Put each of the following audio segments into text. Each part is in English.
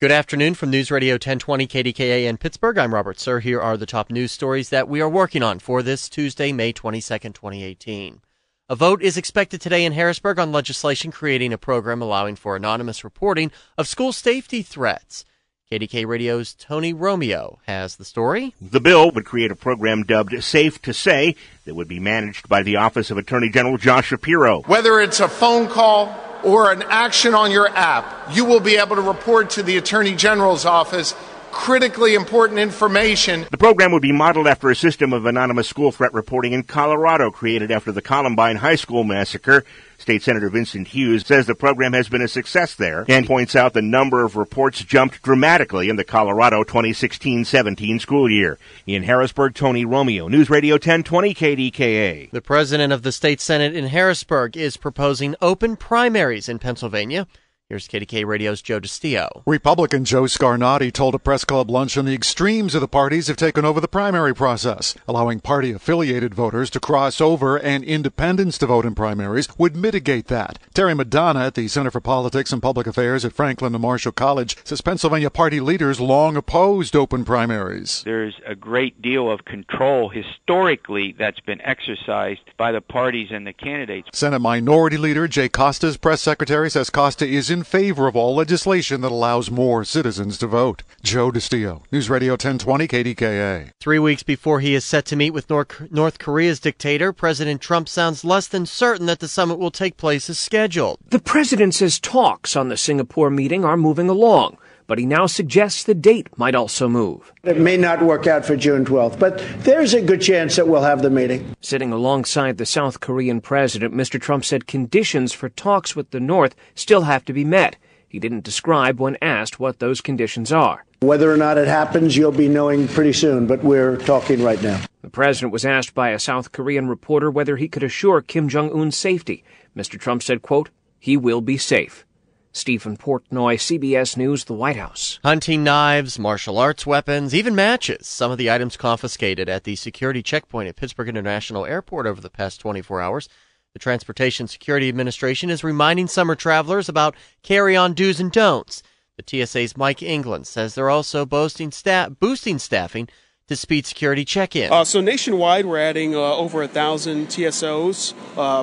Good afternoon from News Radio 1020 KDKA in Pittsburgh. I'm Robert Sir. Here are the top news stories that we are working on for this Tuesday, May 22nd, 2018. A vote is expected today in Harrisburg on legislation creating a program allowing for anonymous reporting of school safety threats. KDK Radio's Tony Romeo has the story. The bill would create a program dubbed Safe to Say that would be managed by the Office of Attorney General Josh Shapiro. Whether it's a phone call or an action on your app, you will be able to report to the Attorney General's office critically important information. The program would be modeled after a system of anonymous school threat reporting in Colorado created after the Columbine High School massacre. State Senator Vincent Hughes says the program has been a success there and points out the number of reports jumped dramatically in the Colorado 2016-17 school year. In Harrisburg, Tony Romeo, News Radio 1020 KDKA. The president of the state senate in Harrisburg is proposing open primaries in Pennsylvania. Here's KDK Radio's Joe DiStio. Republican Joe Scarnati told a press club luncheon the extremes of the parties have taken over the primary process. Allowing party-affiliated voters to cross over and independents to vote in primaries would mitigate that. Terry Madonna at the Center for Politics and Public Affairs at Franklin and Marshall College says Pennsylvania party leaders long opposed open primaries. There's a great deal of control historically that's been exercised by the parties and the candidates. Senate Minority Leader Jay Costa's press secretary says Costa is in favor of all legislation that allows more citizens to vote. Joe DiStio, News Radio 1020 KDKA. 3 weeks before he is set to meet with North Korea's dictator, President Trump sounds less than certain that the summit will take place as scheduled. The president says talks on the Singapore meeting are moving along, but he now suggests the date might also move. It may not work out for June 12th, but there's a good chance that we'll have the meeting. Sitting alongside the South Korean president, Mr. Trump said conditions for talks with the North still have to be met. He didn't describe when asked what those conditions are. Whether or not it happens, you'll be knowing pretty soon, but we're talking right now. The president was asked by a South Korean reporter whether he could assure Kim Jong-un's safety. Mr. Trump said, quote, "He will be safe." Stephen Portnoy, CBS News, the White House. Hunting knives, martial arts weapons, even matches. Some of the items confiscated at the security checkpoint at Pittsburgh International Airport over the past 24 hours. The Transportation Security Administration is reminding summer travelers about carry-on do's and don'ts. The TSA's Mike England says they're also boosting staffing to speed security check-in. So nationwide, we're adding over 1,000 TSOs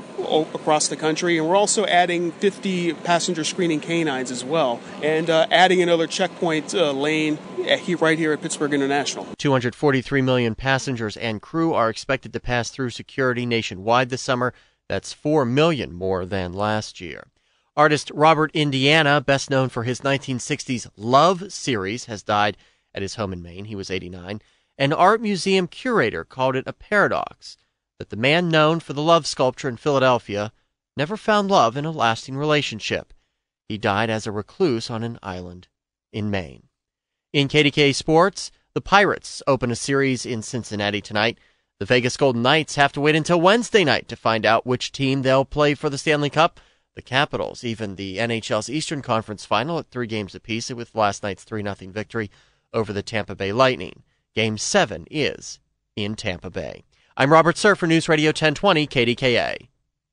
across the country, and we're also adding 50 passenger screening canines as well, and adding another checkpoint lane right here at Pittsburgh International. 243 million passengers and crew are expected to pass through security nationwide this summer. That's 4 million more than last year. Artist Robert Indiana, best known for his 1960s Love series, has died at his home in Maine. He was 89. An art museum curator called it a paradox that the man known for the love sculpture in Philadelphia never found love in a lasting relationship. He died as a recluse on an island in Maine. In KDK Sports, the Pirates open a series in Cincinnati tonight. The Vegas Golden Knights have to wait until Wednesday night to find out which team they'll play for the Stanley Cup. The Capitals, even the NHL's Eastern Conference Final at 3 games apiece with last night's 3-0 victory over the Tampa Bay Lightning. Game 7 is in Tampa Bay. I'm Robert Sir for News Radio 1020 KDKA.